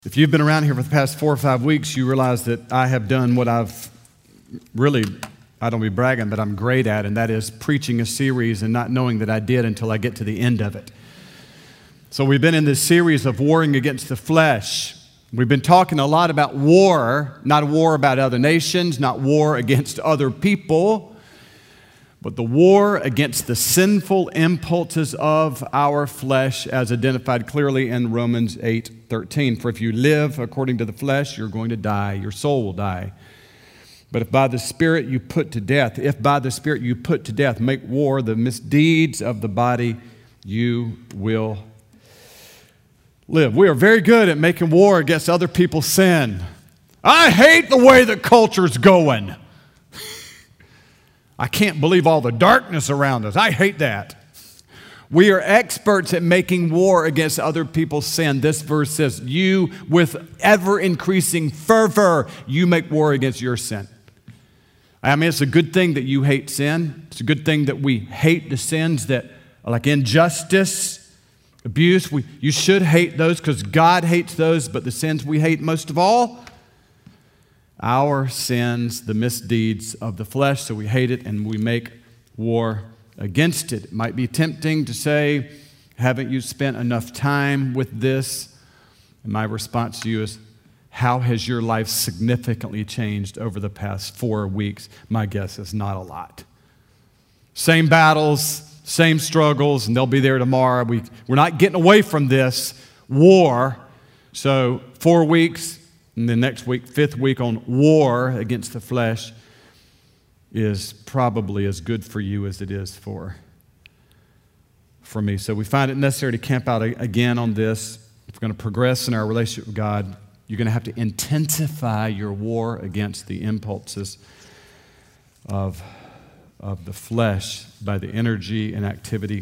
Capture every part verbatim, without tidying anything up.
If you've been around here for the past four or five weeks, you realize that I have done what I've really, I don't be bragging, but I'm great at, and that is preaching a series and not knowing that I did until I get to the end of it. So we've been in this series of warring against the flesh. We've been talking a lot about war, not a war about other nations, not war against other people, but the war against the sinful impulses of our flesh as identified clearly in Romans eight thirteen. For if you live according to the flesh, you're going to die. Your soul will die. But if by the Spirit you put to death, if by the Spirit you put to death, make war, the misdeeds of the body, you will live. We are very good at making war against other people's sin. I hate the way the culture's going. I can't believe all the darkness around us. I hate that. We are experts at making war against other people's sin. This verse says, you with ever-increasing fervor, you make war against your sin. I mean, it's a good thing that you hate sin. It's a good thing that we hate the sins that are like injustice, abuse. We, you should hate those because God hates those, but the sins we hate most of all, our sins, the misdeeds of the flesh, so we hate it and we make war against it. It might be tempting to say, haven't you spent enough time with this? And my response to you is, how has your life significantly changed over the past four weeks? My guess is not a lot. Same battles, same struggles, and they'll be there tomorrow. We, we're not getting away from this war. So four weeks, and then next week, fifth week on war against the flesh is probably as good for you as it is for, for me. So we find it necessary to camp out again on this. If we're going to progress in our relationship with God, you're going to have to intensify your war against the impulses of, of the flesh by the energy and activity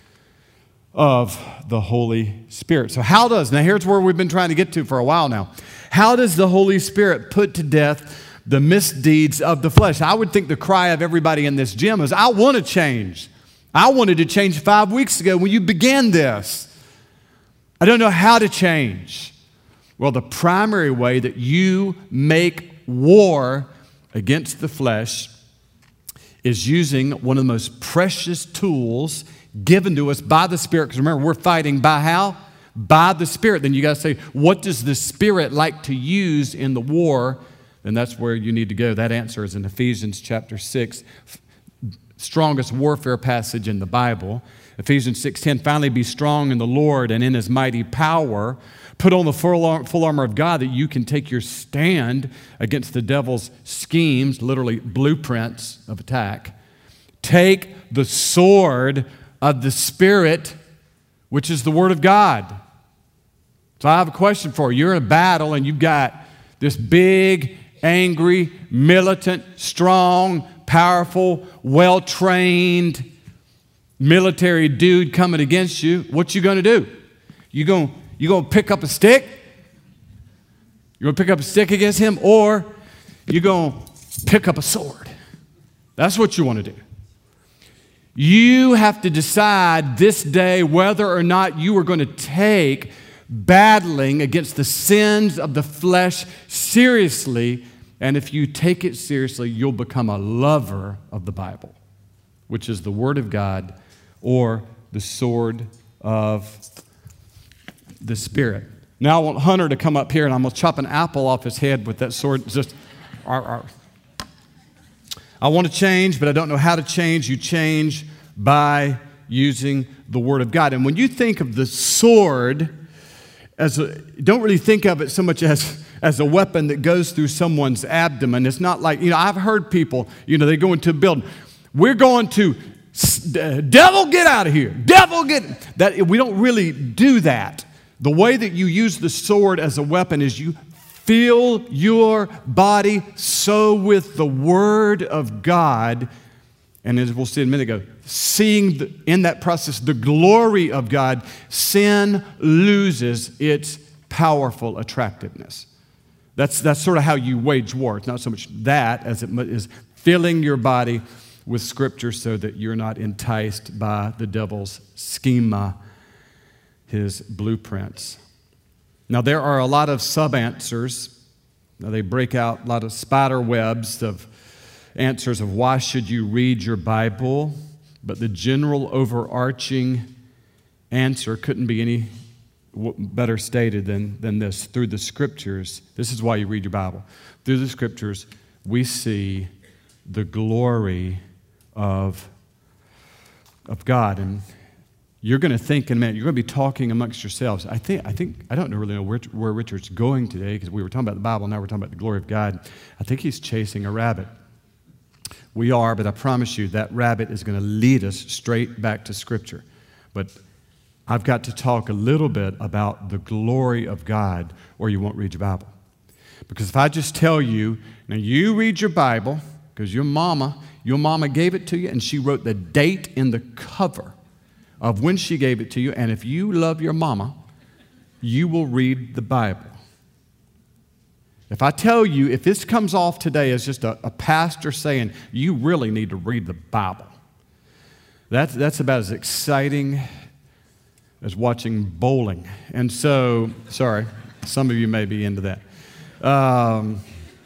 of the Holy Spirit. So how does, now here's where we've been trying to get to for a while now. How does the Holy Spirit put to death the misdeeds of the flesh? I would think the cry of everybody in this gym is, I want to change. I wanted to change five weeks ago when you began this. I don't know how to change. Well, the primary way that you make war against the flesh is using one of the most precious tools given to us by the Spirit. Because remember, we're fighting by how? By the Spirit. Then you got to say, what does the Spirit like to use in the war? And that's where you need to go. That answer is in Ephesians chapter six, strongest warfare passage in the Bible. Ephesians six ten, finally be strong in the Lord and in His mighty power. Put on the full, full armor of God that you can take your stand against the devil's schemes, literally blueprints of attack. Take the sword of the Spirit, which is the Word of God. So I have a question for you. You're in a battle and you've got this big, angry, militant, strong, powerful, well-trained military dude coming against you. What you going to do? You going you going to pick up a stick? You going to pick up a stick against him, or you going to pick up a sword? That's what you want to do. You have to decide this day whether or not you are going to take battling against the sins of the flesh seriously. And if you take it seriously, you'll become a lover of the Bible, which is the Word of God or the sword of the Spirit. Now I want Hunter to come up here, and I'm going to chop an apple off his head with that sword. Just, arr, arr. I want to change, but I don't know how to change. You change by using the Word of God. And when you think of the sword, as a, don't really think of it so much as, as a weapon that goes through someone's abdomen. It's not like, you know, I've heard people, you know, they go into a building. We're going to, devil, get out of here. Devil, get, that. We don't really do that. The way that you use the sword as a weapon is you fill your body so with the Word of God, and as we'll see in a minute ago, seeing the, in that process the glory of God, sin loses its powerful attractiveness. That's, that's sort of how you wage war. It's not so much that as it is filling your body with Scripture so that you're not enticed by the devil's schema, his blueprints. Now, there are a lot of sub-answers. Now, they break out a lot of spider webs of answers of why should you read your Bible, but the general overarching answer couldn't be any better stated than, than this. Through the Scriptures, this is why you read your Bible. Through the Scriptures, we see the glory of, of God. And you're going to think in a minute, you're going to be talking amongst yourselves. I think, I think, I don't really know where, where Richard's going today, because we were talking about the Bible, now we're talking about the glory of God. I think he's chasing a rabbit. We are, but I promise you that rabbit is going to lead us straight back to Scripture. But I've got to talk a little bit about the glory of God, or you won't read your Bible. Because if I just tell you, now you read your Bible, because your mama, your mama gave it to you, and she wrote the date in the cover of when she gave it to you, and if you love your mama, you will read the Bible. If I tell you, if this comes off today as just a, a pastor saying, you really need to read the Bible, that's, that's about as exciting as watching bowling. And so, sorry, some of you may be into that. Um,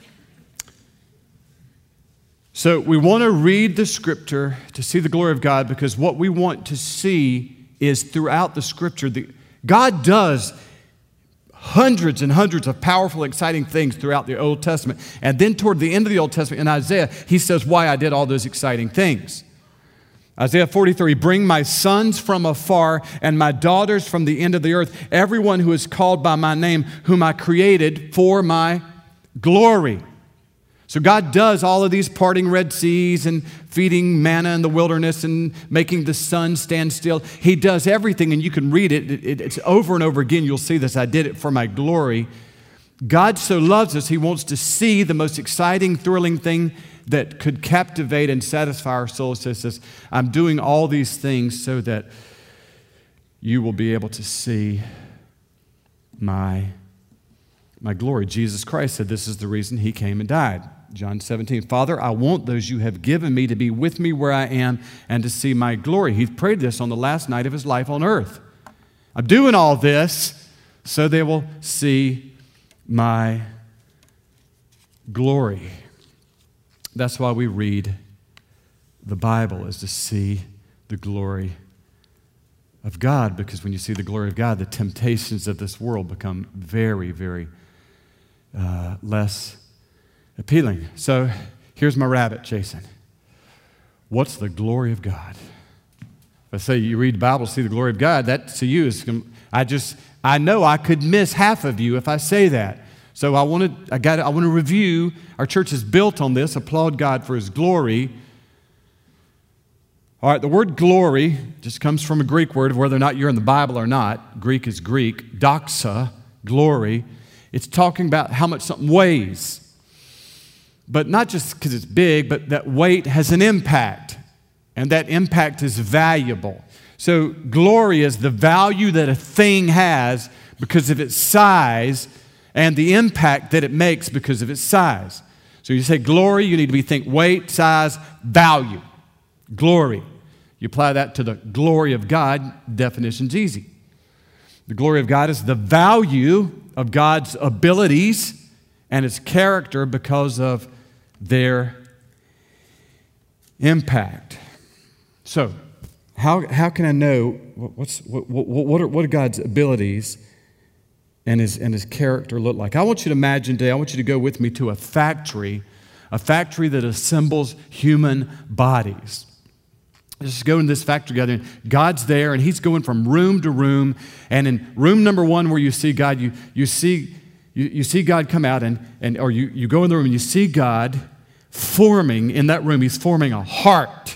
so we want to read the Scripture to see the glory of God, because what we want to see is throughout the Scripture, the, God does hundreds and hundreds of powerful, exciting things throughout the Old Testament. And then toward the end of the Old Testament in Isaiah, he says why I did all those exciting things. Isaiah forty-three, bring my sons from afar and my daughters from the end of the earth, everyone who is called by my name, whom I created for my glory. So God does all of these parting Red Seas and feeding manna in the wilderness and making the sun stand still. He does everything, and you can read it. It, it. It's over and over again. You'll see this. I did it for my glory. God so loves us, he wants to see the most exciting, thrilling thing that could captivate and satisfy our souls. He says, I'm doing all these things so that you will be able to see my, my glory. Jesus Christ said this is the reason he came and died. John seventeen, Father, I want those you have given me to be with me where I am and to see my glory. He prayed this on the last night of his life on earth. I'm doing all this so they will see my glory. That's why we read the Bible, is to see the glory of God, because when you see the glory of God, the temptations of this world become very, very uh, less appealing. So here's my rabbit chasing. What's the glory of God? If I say you read the Bible, see the glory of God, that to you is, I just, I know I could miss half of you if I say that. So I wanted, I got, I want to review. Our church is built on this. Applaud God for his glory. All right, the word glory just comes from a Greek word, whether or not you're in the Bible or not. Greek is Greek. Doxa, glory. It's talking about how much something weighs. But not just because it's big, but that weight has an impact. And that impact is valuable. So glory is the value that a thing has because of its size, and the impact that it makes because of its size. So you say glory, you need to be think weight, size, value. Glory. You apply that to the glory of God, definition's easy. The glory of God is the value of God's abilities and his character because of their impact. So, how, how can I know what's, what, what, what, are, what are God's abilities and his, and his character look like? I want you to imagine today, I want you to go with me to a factory, a factory that assembles human bodies. Let's just go in this factory together, and God's there, and he's going from room to room. And in room number one, where you see God, you, you see you, you see God come out, and, and or you, you go in the room and you see God forming in that room. He's forming a heart.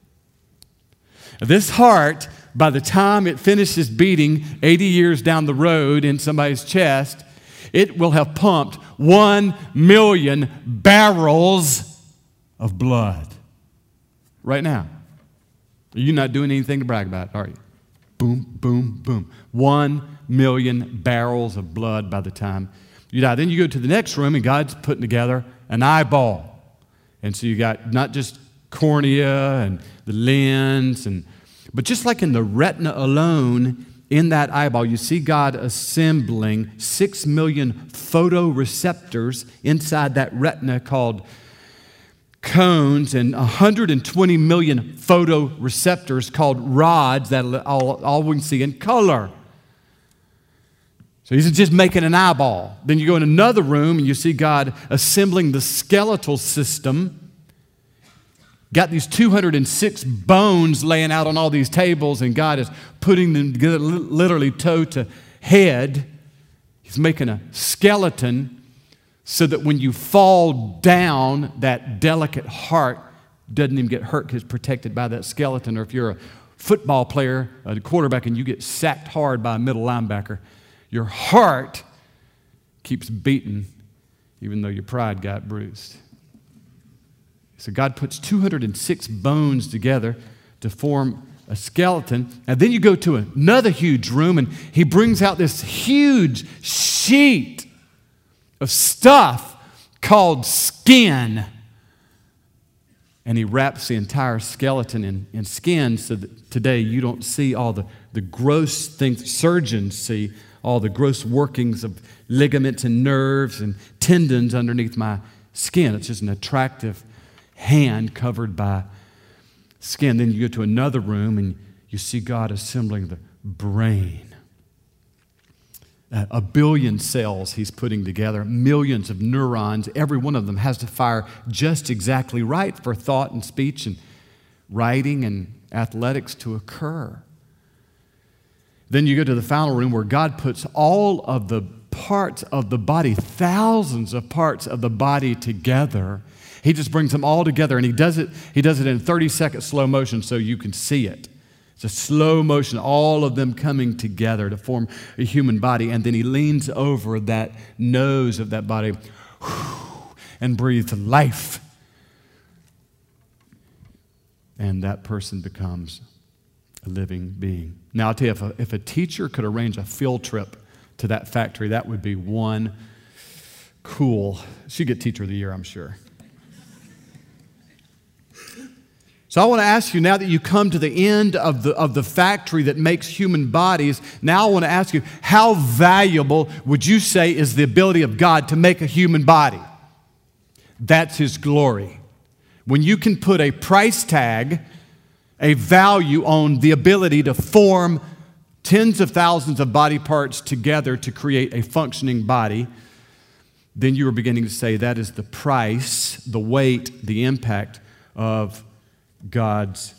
This heart, by the time it finishes beating eighty years down the road in somebody's chest, it will have pumped one million barrels of blood. Right now. You're not doing anything to brag about, are you? Boom, boom, boom. One million barrels of blood by the time you die. Then you go to the next room, and God's putting together an eyeball. And so you got not just cornea and the lens, and but just like in the retina alone, in that eyeball, you see God assembling six million photoreceptors inside that retina called cones, and one hundred twenty million photoreceptors called rods that all, all we can see in color. So he's just making an eyeball. Then you go in another room and you see God assembling the skeletal system. Got these two hundred six bones laying out on all these tables, and God is putting them together literally toe to head. He's making a skeleton so that when you fall down, that delicate heart doesn't even get hurt because it's protected by that skeleton. Or if you're a football player, a quarterback, and you get sacked hard by a middle linebacker, your heart keeps beating even though your pride got bruised. So God puts two hundred six bones together to form a skeleton. And then you go to another huge room, and he brings out this huge sheet of stuff called skin. And he wraps the entire skeleton in, in skin so that today you don't see all the, the gross things surgeons see, all the gross workings of ligaments and nerves and tendons underneath my skin. It's just an attractive hand covered by skin. Then you go to another room and you see God assembling the brain. Uh, a billion cells he's putting together, millions of neurons. Every one of them has to fire just exactly right for thought and speech and writing and athletics to occur. Then you go to the final room where God puts all of the parts of the body, thousands of parts of the body together. He just brings them all together, and he does it, he does it in thirty second slow motion so you can see it. It's a slow motion, all of them coming together to form a human body. And then he leans over that nose of that body and breathes life. And that person becomes a living being. Now, I'll tell you, if a, if a teacher could arrange a field trip to that factory, that would be one cool. She'd get Teacher of the Year, I'm sure. So I want to ask you, now that you come to the end of the, of the factory that makes human bodies, now I want to ask you, how valuable would you say is the ability of God to make a human body? That's His glory. When you can put a price tag, a value on the ability to form tens of thousands of body parts together to create a functioning body, then you are beginning to say that is the price, the weight, the impact of God's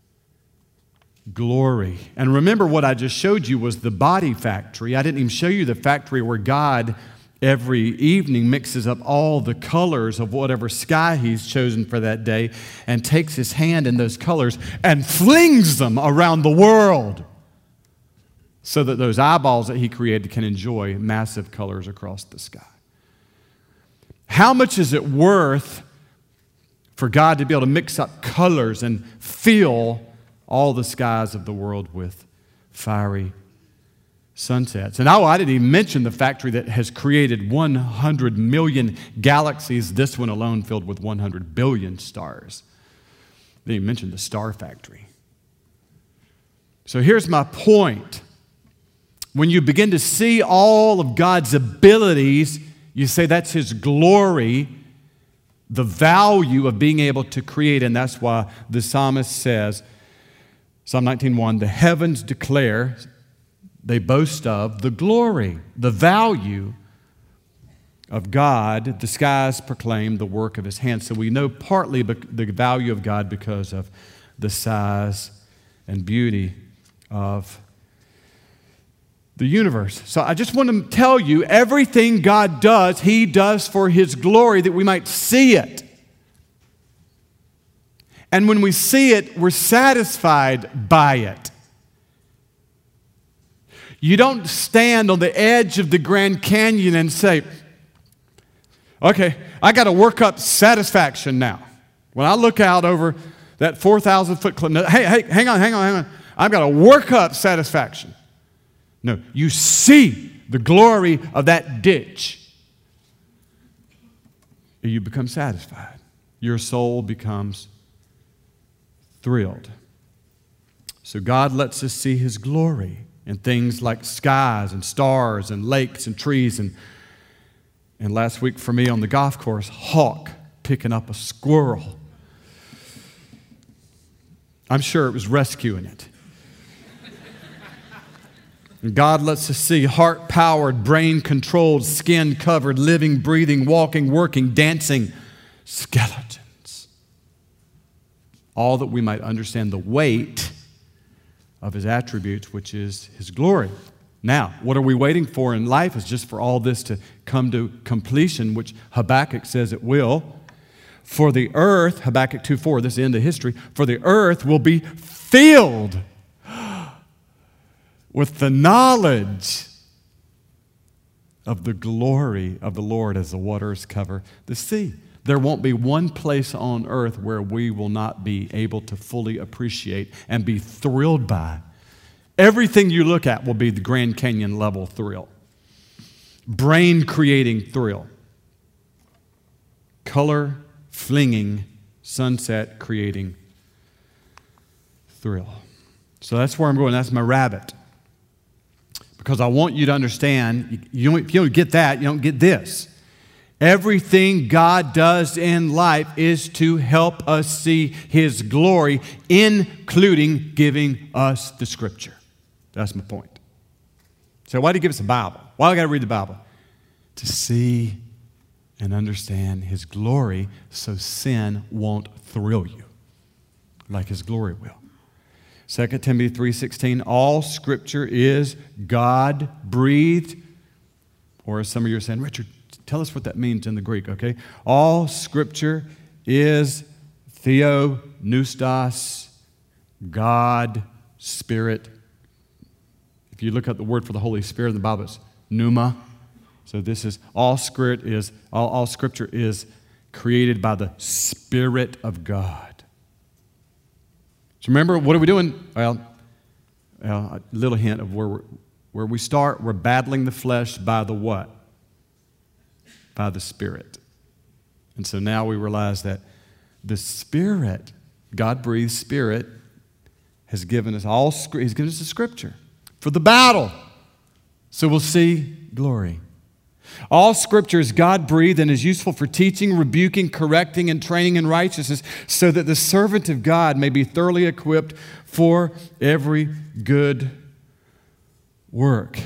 glory. And remember, what I just showed you was the body factory. I didn't even show you the factory where God every evening mixes up all the colors of whatever sky He's chosen for that day and takes His hand in those colors and flings them around the world so that those eyeballs that He created can enjoy massive colors across the sky. How much is it worth for God to be able to mix up colors and fill all the skies of the world with fiery sunsets? And oh, I didn't even mention the factory that has created one hundred million galaxies, this one alone filled with one hundred billion stars. I didn't even mention the star factory. So here's my point. When you begin to see all of God's abilities, you say that's His glory, the value of being able to create. And that's why the psalmist says, Psalm nineteen one, the heavens declare, they boast of the glory, the value of God. The skies proclaim the work of His hands. So we know partly the value of God because of the size and beauty of the universe. So I just want to tell you, everything God does, He does for His glory, that we might see it. And when we see it, we're satisfied by it. You don't stand on the edge of the Grand Canyon and say, okay, I got to work up satisfaction now. When I look out over that four thousand foot cliff, hey, hey, hang on, hang on, hang on. I've got to work up satisfaction. No, you see the glory of that ditch. You become satisfied. Your soul becomes thrilled. So God lets us see His glory. and things like skies and stars and lakes and trees. And, and last week for me on the golf course, hawk picking up a squirrel. I'm sure it was rescuing it. And God lets us see heart-powered, brain-controlled, skin-covered, living, breathing, walking, working, dancing skeletons. All that we might understand the weight of His attributes, which is His glory. Now, what are we waiting for in life is just for all this to come to completion, which Habakkuk says it will. For the earth, Habakkuk two four, this is the end of history, for the earth will be filled with the knowledge of the glory of the Lord as the waters cover the sea. There won't be one place on earth where we will not be able to fully appreciate and be thrilled by. Everything you look at will be the Grand Canyon level thrill. Brain-creating thrill. Color-flinging, sunset-creating thrill. So that's where I'm going. That's my rabbit. Because I want you to understand, you don't, if you don't get that, you don't get this. Everything God does in life is to help us see His glory, including giving us the Scripture. That's my point. So why do He give us the Bible? Why do I got to read the Bible? To see and understand His glory so sin won't thrill you like His glory will. Second Timothy three sixteen, all Scripture is God-breathed. Or as some of you are saying, Richard, tell us what that means in the Greek, okay? All Scripture is theopneustos, God, Spirit. If you look up the word for the Holy Spirit in the Bible, it's pneuma. So this is, all Scripture is, all, all Scripture is created by the Spirit of God. So remember, what are we doing? Well, well a little hint of where, we're, where we start. We're battling the flesh by the what? By the Spirit. And so now we realize that the Spirit, God-breathed Spirit, has given us all, He's given us the Scripture for the battle. So we'll see glory. All Scripture is God-breathed and is useful for teaching, rebuking, correcting, and training in righteousness, so that the servant of God may be thoroughly equipped for every good work.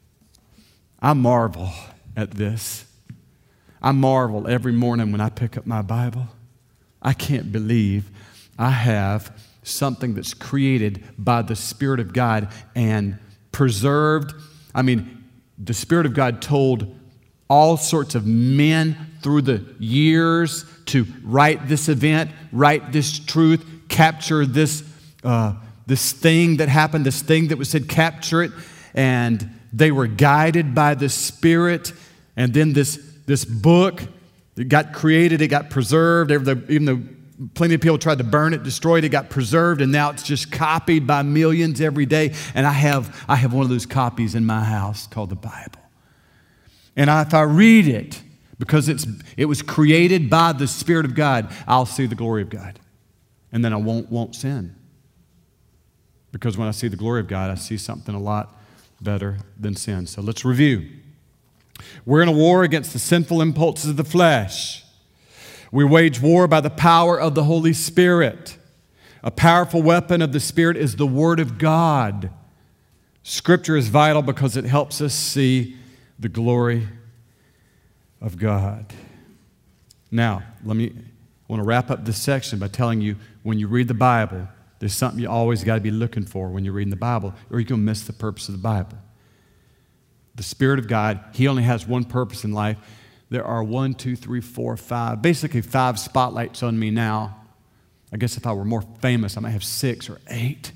I marvel at this. I marvel every morning when I pick up my Bible. I can't believe I have something that's created by the Spirit of God and preserved. I mean, the Spirit of God told all sorts of men through the years to write this event, write this truth, capture this, uh, this thing that happened, this thing that was said, capture it. And they were guided by the Spirit. And then this, this book, it got created, it got preserved. Even though plenty of people tried to burn it, destroy it, it got preserved. And now it's just copied by millions every day. And I have, I have one of those copies in my house called the Bible. And if I read it, because it's, it was created by the Spirit of God, I'll see the glory of God. And then I won't, won't sin. Because when I see the glory of God, I see something a lot better than sin. So let's review. We're in a war against the sinful impulses of the flesh. We wage war by the power of the Holy Spirit. A powerful weapon of the Spirit is the Word of God. Scripture is vital because it helps us see the glory of God. Now, let me, I want to wrap up this section by telling you, when you read the Bible, there's something you always got to be looking for when you're reading the Bible, or you're going to miss the purpose of the Bible. The Spirit of God, He only has one purpose in life. There are one, two, three, four, five, basically five spotlights on me now. I guess if I were more famous, I might have six or eight.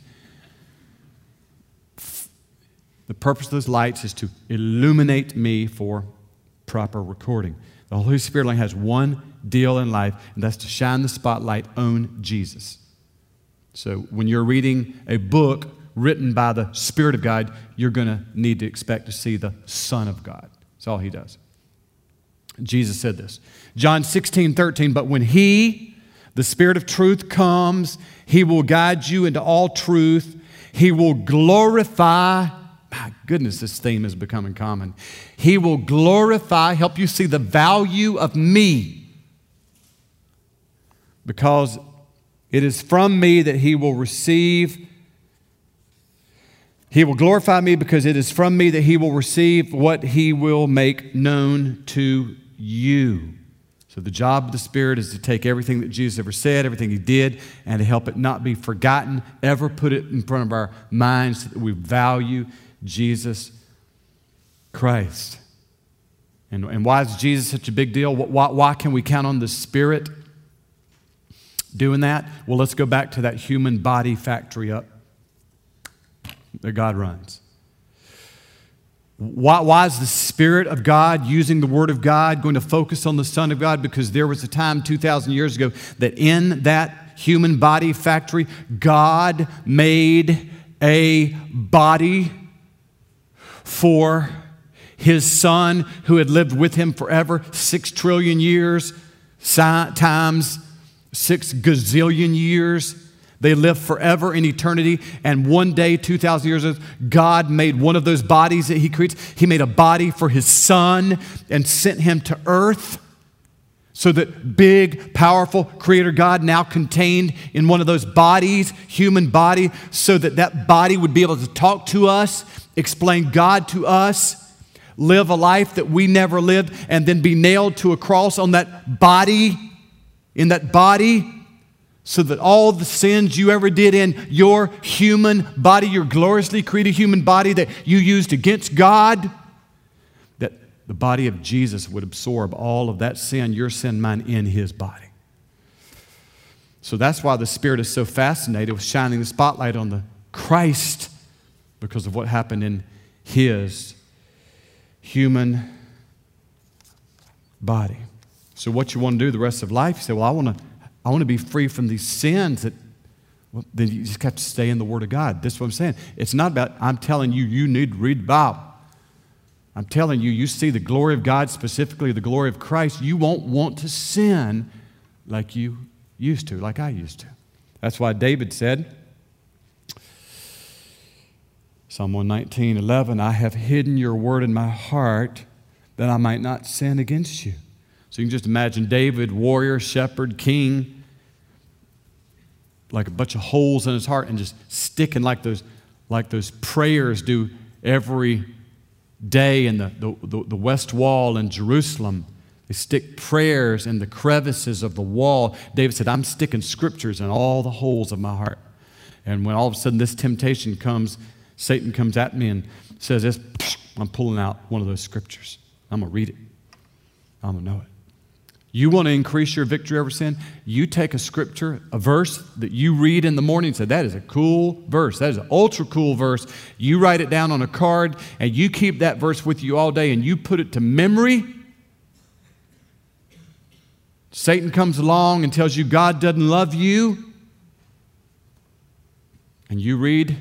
The purpose of those lights is to illuminate me for proper recording. The Holy Spirit only has one deal in life, and that's to shine the spotlight on Jesus. So when you're reading a book written by the Spirit of God, you're going to need to expect to see the Son of God. That's all He does. Jesus said this. John sixteen thirteen, but when He, the Spirit of truth, comes, He will guide you into all truth. He will glorify My goodness, this theme is becoming common. He will glorify, help you see the value of me, because it is from me that he will receive. He will glorify me because it is from me that he will receive what he will make known to you. So the job of the Spirit is to take everything that Jesus ever said, everything he did, and to help it not be forgotten, ever put it in front of our minds so that we value Jesus Christ. And, and why is Jesus such a big deal? Why, why can we count on the Spirit doing that? Well, let's go back to that human body factory up that God runs. Why, why is the Spirit of God using the Word of God going to focus on the Son of God? Because there was a time two thousand years ago that in that human body factory, God made a body for his Son who had lived with him forever, six trillion years times six gazillion years. They live forever in eternity. And one day, two thousand years ago, God made one of those bodies that he creates. He made a body for his Son and sent him to earth so that big, powerful Creator God now contained in one of those bodies, human body, so that that body would be able to talk to us, explain God to us, live a life that we never lived, and then be nailed to a cross on that body, in that body, so that all the sins you ever did in your human body, your gloriously created human body that you used against God, that the body of Jesus would absorb all of that sin, your sin, mine, in his body. So that's why the Spirit is so fascinated with shining the spotlight on the Christ, because of what happened in his human body. So what you want to do the rest of life, you say, well, I want to I want to be free from these sins. That, well, then you just have to stay in the Word of God. That's what I'm saying. It's not about, I'm telling you, you need to read the Bible. I'm telling you, you see the glory of God, specifically the glory of Christ, you won't want to sin like you used to, like I used to. That's why David said, Psalm one nineteen, eleven, I have hidden your word in my heart that I might not sin against you. So you can just imagine David, warrior, shepherd, king, like a bunch of holes in his heart and just sticking like those, like those prayers do every day in the, the, the west wall in Jerusalem. They stick prayers in the crevices of the wall. David said, I'm sticking scriptures in all the holes of my heart. And when all of a sudden this temptation comes, Satan comes at me and says this, I'm pulling out one of those scriptures. I'm going to read it. I'm going to know it. You want to increase your victory over sin? You take a scripture, a verse that you read in the morning and say, that is a cool verse. That is an ultra cool verse. You write it down on a card and you keep that verse with you all day and you put it to memory. Satan comes along and tells you God doesn't love you. And you read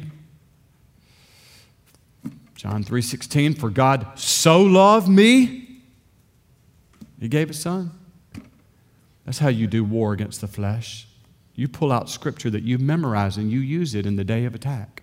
John three sixteen, for God so loved me, he gave his Son. That's how you do war against the flesh. You pull out scripture that you've memorized and you use it in the day of attack.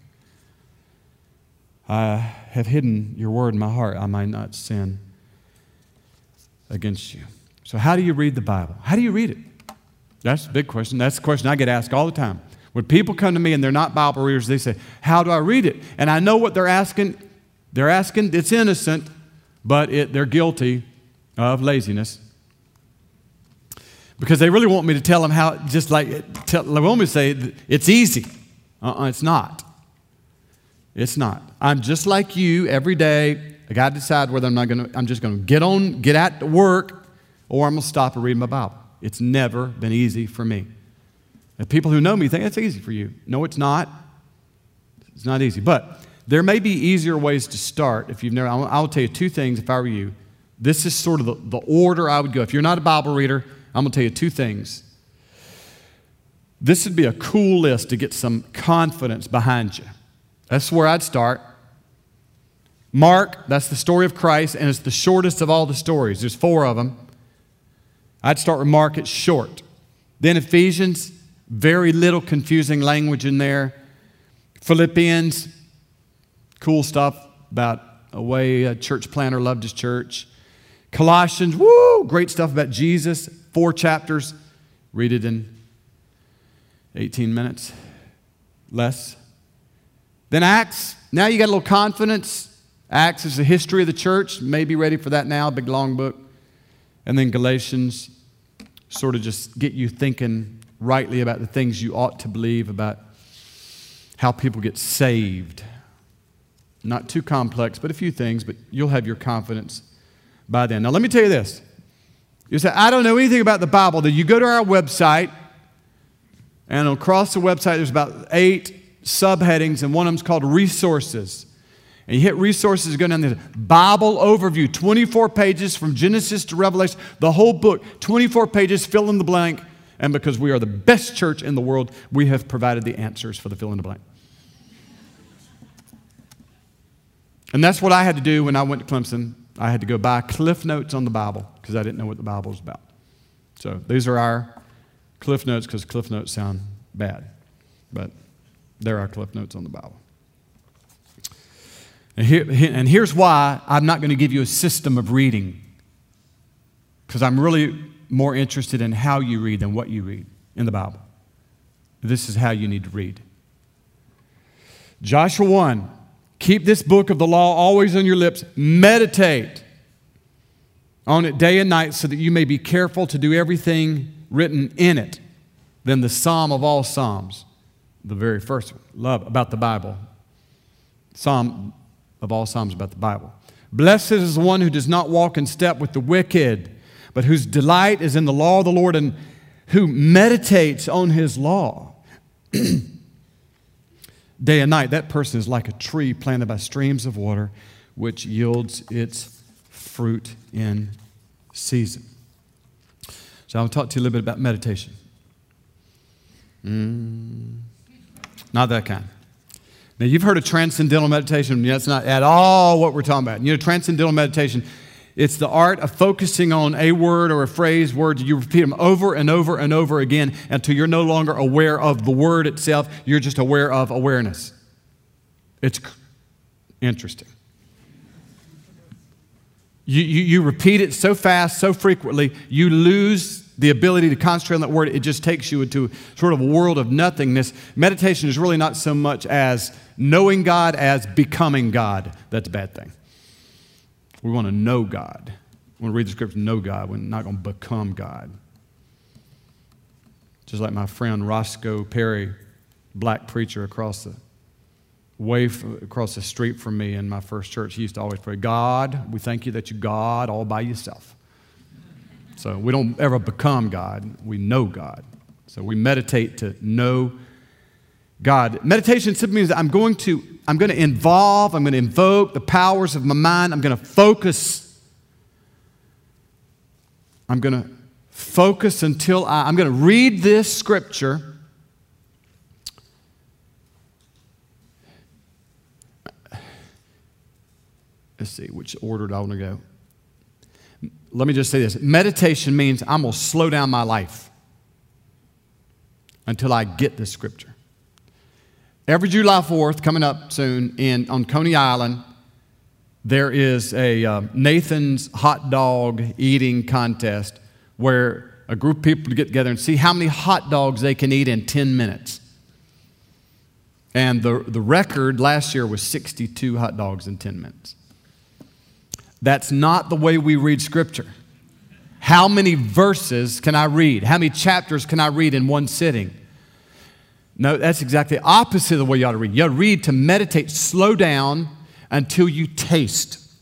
I have hidden your word in my heart, I might not sin against you. So how do you read the Bible? How do you read it? That's a big question. That's the question I get asked all the time. When people come to me and they're not Bible readers, they say, how do I read it? And I know what they're asking. They're asking, it's innocent, but it, they're guilty of laziness. Because they really want me to tell them how, just like, tell, they want me to say, it's easy. Uh-uh, it's not. It's not. I'm just like you every day. I got to decide whether I'm not going to, I'm just going to get on, get at work, or I'm going to stop and read my Bible. It's never been easy for me. And people who know me think it's easy for you. No, it's not. It's not easy. But there may be easier ways to start. If you've never, I'll tell you two things if I were you. This is sort of the, the order I would go. If you're not a Bible reader, I'm going to tell you two things. This would be a cool list to get some confidence behind you. That's where I'd start. Mark, that's the story of Christ, and it's the shortest of all the stories. There's four of them. I'd start with Mark, it's short. Then Ephesians, very little confusing language in there. Philippians, cool stuff. about a way a church planter loved his church. Colossians, woo, great stuff about Jesus. Four chapters. Read it in eighteen minutes, less. Then Acts, now you got a little confidence. Acts is the history of the church. Maybe ready for that now, big long book. And then Galatians, sort of just get you thinking rightly about the things you ought to believe about how people get saved. Not too complex, but a few things, but you'll have your confidence by then. Now let me tell you this. You say, I don't know anything about the Bible. Then you go to our website, and across the website there's about eight subheadings, and one of them's called Resources. And you hit Resources, go down there. Bible Overview, twenty-four pages from Genesis to Revelation. The whole book, twenty-four pages, fill in the blank. And because we are the best church in the world, we have provided the answers for the fill in the blank. And that's what I had to do when I went to Clemson. I had to go buy Cliff Notes on the Bible because I didn't know what the Bible was about. So these are our Cliff Notes because Cliff Notes sound bad. But they're our Cliff Notes on the Bible. And, here, and here's why I'm not going to give you a system of reading, because I'm really more interested in how you read than what you read in the Bible. This is how you need to read. Joshua one, keep this book of the law always on your lips. Meditate on it day and night so that you may be careful to do everything written in it. Then the Psalm of all Psalms, the very first one, love about the Bible. Psalm of all Psalms about the Bible. Blessed is the one who does not walk in step with the wicked, but whose delight is in the law of the Lord, and who meditates on his law day and night. That person is like a tree planted by streams of water, which yields its fruit in season. So I'll talk to you a little bit about meditation. Mm, not that kind. Now, you've heard of transcendental meditation. That's not at all what we're talking about. You know, transcendental meditation, it's the art of focusing on a word or a phrase, words. You repeat them over and over and over again until you're no longer aware of the word itself. You're just aware of awareness. It's interesting. You, you, you repeat it so fast, so frequently, you lose the ability to concentrate on that word. It just takes you into sort of a world of nothingness. Meditation is really not so much as knowing God as becoming God. That's a bad thing. We want to know God. We want to read the scripture, know God. We're not going to become God. Just like my friend Roscoe Perry, black preacher across the way across the street from me in my first church, he used to always pray, God, we thank you that you God all by yourself. So we don't ever become God. We know God. So we meditate to know God. Meditation simply means that I'm going to, I'm going to involve, I'm going to invoke the powers of my mind. I'm going to focus. I'm going to focus until I, I'm going to read this scripture. Let's see, which order do I want to go? Let me just say this. Meditation means I'm going to slow down my life until I get this scripture. Every July fourth, coming up soon, in, on Coney Island, there is a uh, Nathan's hot dog eating contest where a group of people get together and see how many hot dogs they can eat in ten minutes. And the, the record last year was sixty-two hot dogs in ten minutes. That's not the way we read Scripture. How many verses can I read? How many chapters can I read in one sitting? No, that's exactly the opposite of the way you ought to read. You ought to read to meditate, slow down until you taste.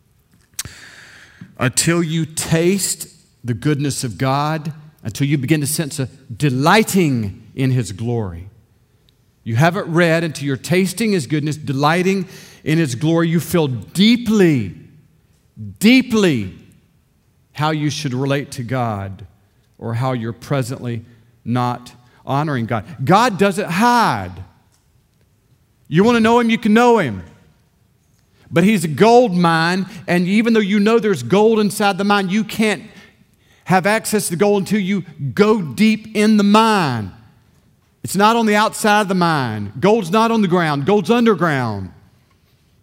Until you taste the goodness of God, until you begin to sense a delighting in His glory. You haven't read until you're tasting His goodness, delighting in His glory. You feel deeply deeply how you should relate to God or how you're presently not honoring God. God doesn't hide. You want to know Him, you can know Him. But He's a gold mine, and even though you know there's gold inside the mine, you can't have access to gold until you go deep in the mine. It's not on the outside of the mine. Gold's not on the ground. Gold's underground.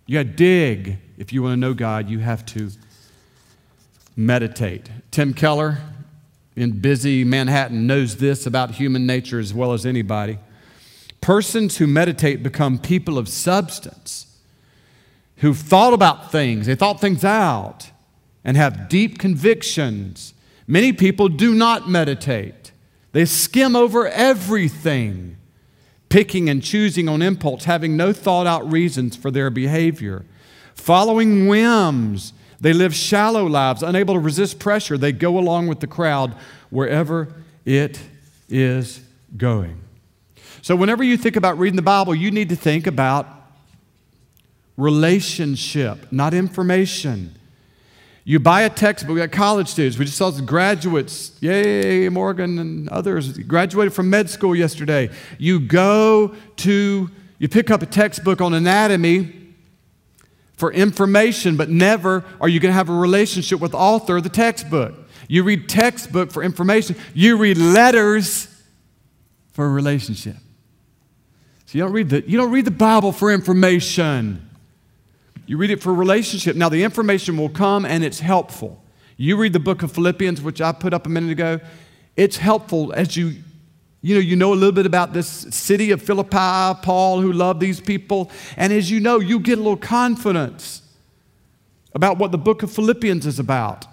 You got to dig. If you want to know God, you have to meditate. Tim Keller in busy Manhattan knows this about human nature as well as anybody. Persons who meditate become people of substance, who've thought about things, they thought things out, and have deep convictions. Many people do not meditate. They skim over everything, picking and choosing on impulse, having no thought-out reasons for their behavior. Following whims, they live shallow lives, unable to resist pressure. They go along with the crowd wherever it is going. So whenever you think about reading the Bible, you need to think about relationship, not information. You buy a textbook. We got college students. We just saw some graduates. Yay, Morgan and others graduated from med school yesterday. You go to, you pick up a textbook on anatomy for information, but never are you going to have a relationship with the author of the textbook. You read textbook for information. You read letters for a relationship. So you don't read the, you don't read the Bible for information. You read it for a relationship. Now, the information will come, and it's helpful. You read the book of Philippians, which I put up a minute ago. It's helpful as you, you know, you know a little bit about this city of Philippi, Paul, who loved these people. And as you know, you get a little confidence about what the book of Philippians is about.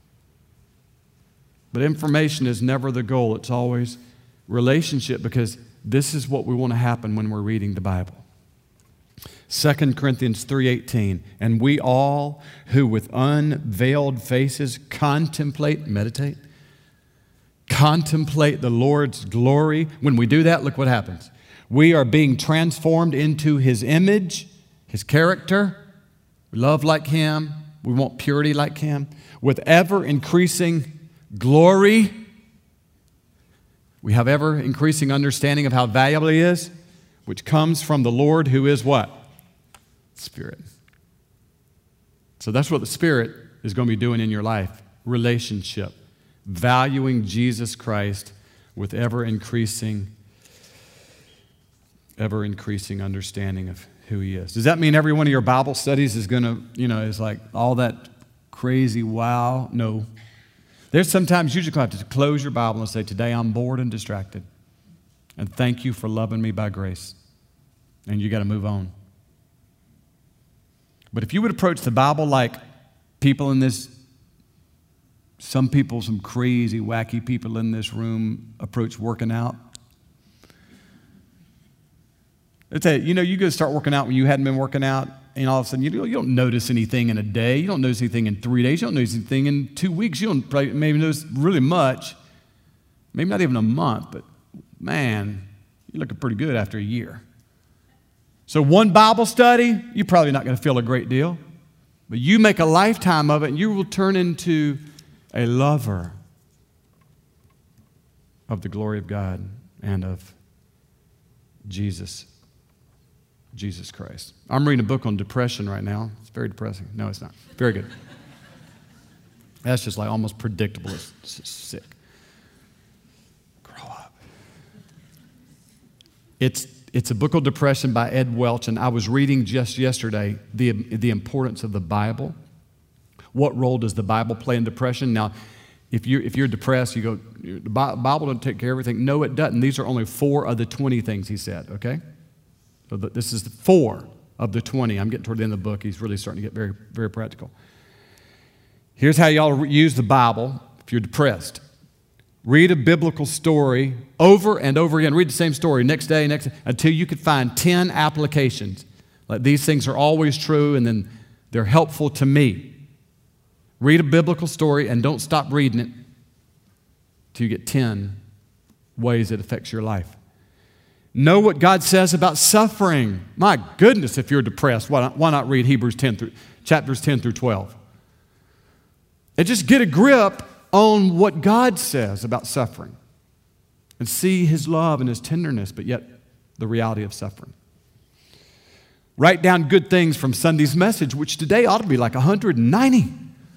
But information is never the goal. It's always relationship, because this is what we want to happen when we're reading the Bible. Second Corinthians three eighteen, and we all who with unveiled faces contemplate, meditate, contemplate the Lord's glory. When we do that, look what happens. We are being transformed into His image, His character. We love like Him. We want purity like Him. With ever increasing glory, we have ever increasing understanding of how valuable He is, which comes from the Lord who is what? Spirit. So that's what the Spirit is going to be doing in your life. Relationship. Valuing Jesus Christ with ever increasing, ever increasing understanding of who He is. Does that mean every one of your Bible studies is going to, you know, is like all that crazy wow? No. There's sometimes you just have to close your Bible and say, today I'm bored and distracted. And thank you for loving me by grace. And you got to move on. But if you would approach the Bible like people in this, some people, some crazy, wacky people in this room approach working out. I tell you, you know, you go start working out when you hadn't been working out, and all of a sudden you don't, you don't notice anything in a day. You don't notice anything in three days. You don't notice anything in two weeks. You don't probably maybe notice really much. Maybe not even a month, but man, you're looking pretty good after a year. So one Bible study, you're probably not going to feel a great deal. But you make a lifetime of it, and you will turn into a lover of the glory of God and of Jesus, Jesus Christ. I'm reading a book on depression right now. It's very depressing. No, it's not. Very good. That's just like almost predictable. It's, it's sick. Grow up. It's It's a book on depression by Ed Welch, and I was reading just yesterday the, the importance of the Bible. What role does the Bible play in depression? Now, if you're, if you're depressed, you go, the Bible doesn't take care of everything. No, it doesn't. These are only four of the twenty things he said, okay? So the, this is the four of the twenty. I'm getting toward the end of the book. He's really starting to get very, very practical. Here's how y'all use the Bible if you're depressed. Read a biblical story over and over again. Read the same story next day, next day, until you could find ten applications. Like these things are always true, and then they're helpful to me. Read a biblical story and don't stop reading it till you get ten ways it affects your life. Know what God says about suffering. My goodness, if you're depressed, why not, why not read Hebrews ten through chapters ten through twelve? And just get a grip on what God says about suffering and see His love and His tenderness, but yet the reality of suffering. Write down good things from Sunday's message, which today ought to be like one hundred ninety.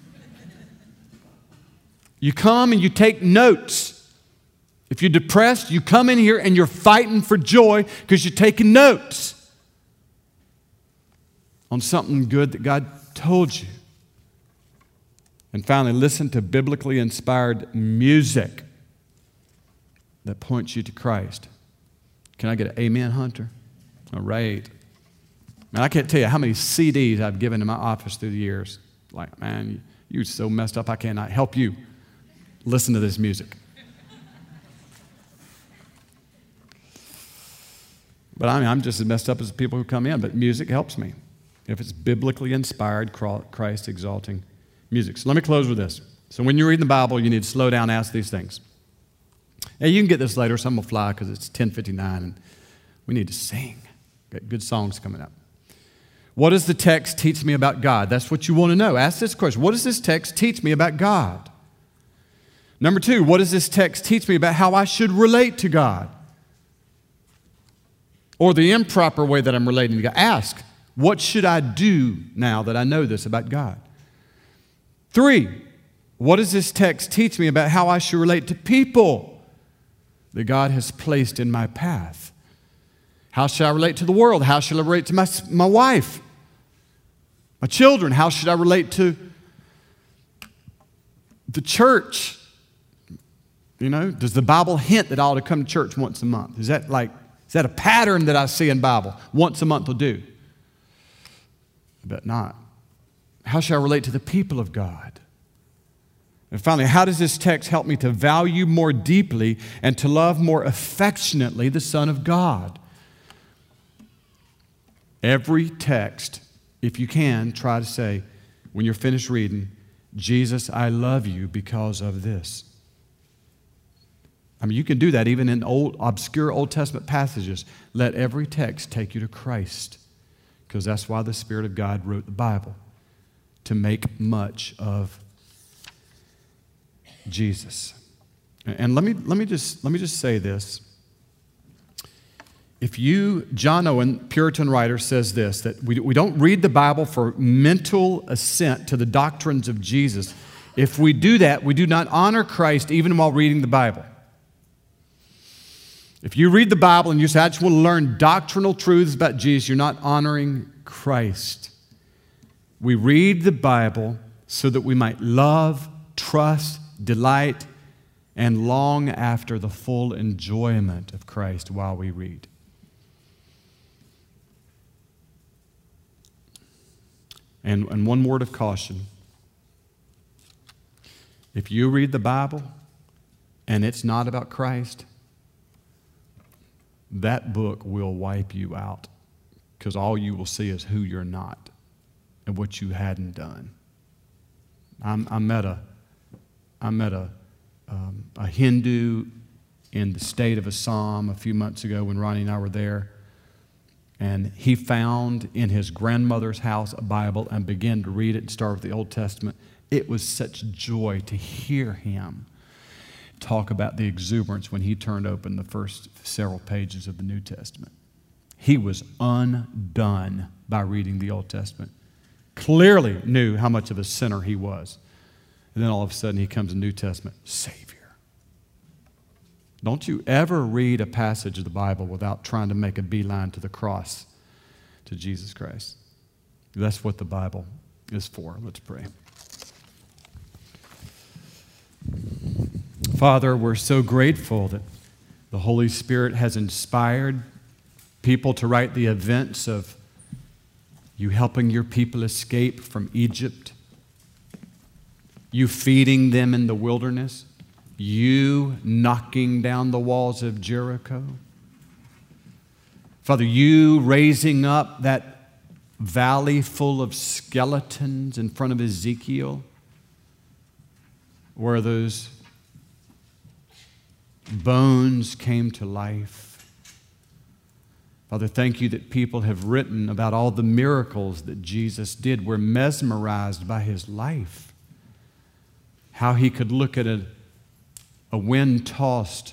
You come and you take notes. If you're depressed, you come in here and you're fighting for joy because you're taking notes. on something good that God told you. And finally, listen to biblically inspired music that points you to Christ. Can I get an amen, Hunter? All right. Man, I can't tell you how many C Ds I've given in my office through the years. Like, man, you're so messed up, I cannot help you. Listen to this music. But I mean, I'm just as messed up as the people who come in, but music helps me. If it's biblically inspired, Christ-exalting music. So let me close with this. So when you're reading the Bible, you need to slow down and ask these things. Hey, you can get this later. Some will fly because it's ten fifty-nine and we need to sing. Got good songs coming up. What does the text teach me about God? That's what you want to know. Ask this question. What does this text teach me about God? Number two, what does this text teach me about how I should relate to God? Or the improper way that I'm relating to God. Ask, what should I do now that I know this about God? Three, what does this text teach me about how I should relate to people that God has placed in my path? How should I relate to the world? How should I relate to my, my wife? My children? How should I relate to the church? You know, does the Bible hint that I ought to come to church once a month? Is that like, is that a pattern that I see in the Bible? Once a month will do. I bet not. How should I relate to the people of God? And finally, how does this text help me to value more deeply and to love more affectionately the Son of God? Every text, if you can, try to say, when you're finished reading, Jesus, I love you because of this. I mean, you can do that even in old, obscure Old Testament passages. Let every text take you to Christ, because that's why the Spirit of God wrote the Bible, to make much of Jesus. And let me, let me, just, let me just say this. If you, John Owen, Puritan writer, says this, that we, we don't read the Bible for mental assent to the doctrines of Jesus. If we do that, we do not honor Christ even while reading the Bible. If you read the Bible and you say, I just want to learn doctrinal truths about Jesus, you're not honoring Christ. We read the Bible so that we might love, trust, delight, and long after the full enjoyment of Christ while we read. And, and one word of caution. If you read the Bible and it's not about Christ, that book will wipe you out, because all you will see is who you're not and what you hadn't done. I'm, I met a, I met a, um, a Hindu in the state of Assam a few months ago when Ronnie and I were there. And he found in his grandmother's house a Bible and began to read it and start with the Old Testament. It was such joy to hear him talk about the exuberance when he turned open the first several pages of the New Testament. He was undone by reading the Old Testament. Clearly knew how much of a sinner he was. And then all of a sudden he comes to the New Testament, Savior. Don't you ever read a passage of the Bible without trying to make a beeline to the cross, to Jesus Christ. That's what the Bible is for. Let's pray. Father, we're so grateful that the Holy Spirit has inspired people to write the events of you helping your people escape from Egypt, you feeding them in the wilderness, you knocking down the walls of Jericho. Father, you raising up that valley full of skeletons in front of Ezekiel, where those bones came to life. Father, thank you that people have written about all the miracles that Jesus did. We're mesmerized by his life. How he could look at a a wind-tossed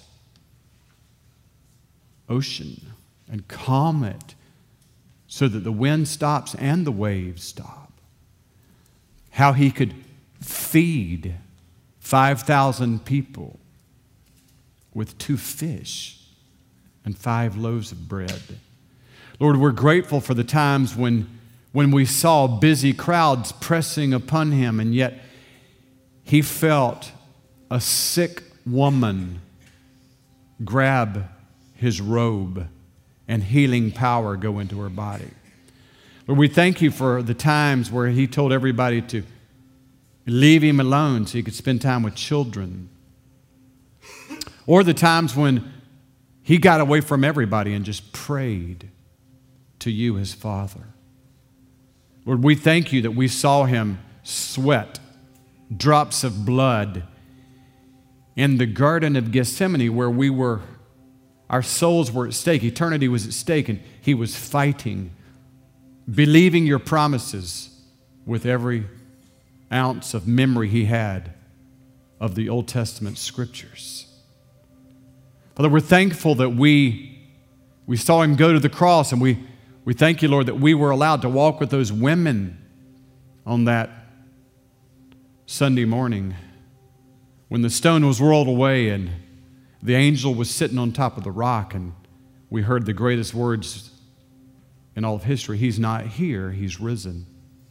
ocean and calm it so that the wind stops and the waves stop. How he could feed five thousand people with two fish and five loaves of bread. Lord, we're grateful for the times when when we saw busy crowds pressing upon him, and yet he felt a sick woman grab his robe and healing power go into her body. Lord, we thank you for the times where he told everybody to leave him alone so he could spend time with children. Or the times when he got away from everybody and just prayed to you, his Father. Lord, we thank you that we saw him sweat drops of blood in the Garden of Gethsemane, where we were, our souls were at stake. Eternity was at stake, and he was fighting, believing your promises with every ounce of memory he had of the Old Testament scriptures. Father, we're thankful that we, we saw him go to the cross, and we, we thank you, Lord, that we were allowed to walk with those women on that Sunday morning when the stone was rolled away and the angel was sitting on top of the rock, and we heard the greatest words in all of history: he's not here, he's risen.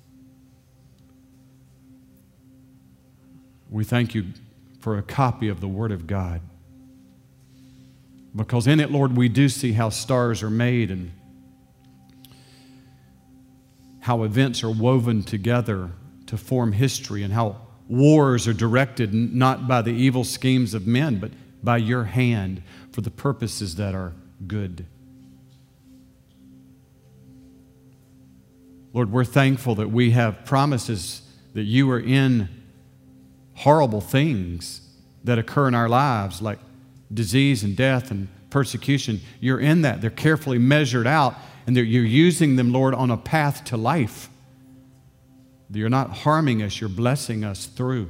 We thank you for a copy of the Word of God, because in it, Lord, we do see how stars are made and how events are woven together to form history, and how wars are directed not by the evil schemes of men, but by your hand for the purposes that are good. Lord, we're thankful that we have promises that you are in horrible things that occur in our lives, like disease and death and persecution. You're in that. They're carefully measured out, and you're using them, Lord, on a path to life. You're not harming us, you're blessing us through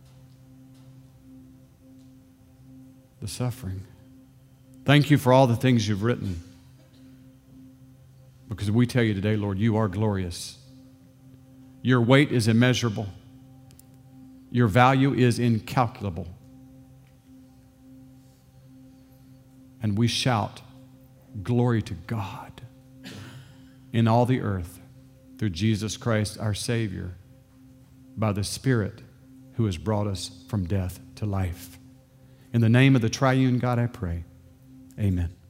the suffering. Thank you for all the things you've written, because we tell you today, Lord, you are glorious. Your weight is immeasurable. Your value is incalculable. And we shout, glory to God in all the earth through Jesus Christ, our Savior, by the Spirit who has brought us from death to life. In the name of the triune God, I pray. Amen.